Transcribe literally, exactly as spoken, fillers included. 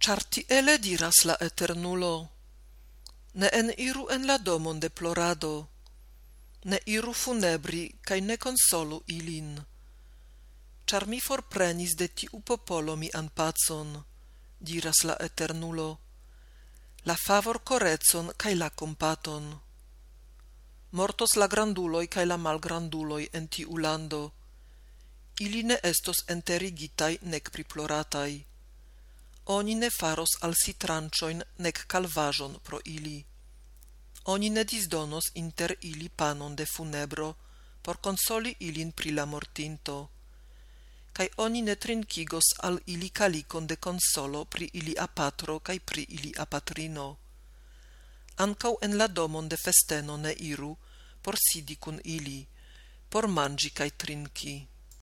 Char tiele diras la Eternulo, ne en iru en la domon de plorado, ne iru funebri, cae ne consolu ilin. Char mi forprenis de tiu popolo mi an pacon, diras la Eternulo, la favor corecon cae la compaton. Mortos la granduloi cae la malgranduloi en tiu lando, ili ne estos enterigitai nec priploratai. Oni ne faros al si trancioin nec calvajon pro ili. Oni ne disdonos inter ili panon de funebro, por consoli ilin pri la mortinto, cae oni ne trincigos al ili calicon de consolo pri ili apatro cae pri ili apatrino. Ancau en la domon de festeno ne iru, por sidi cun ili, por mangi cae trinci.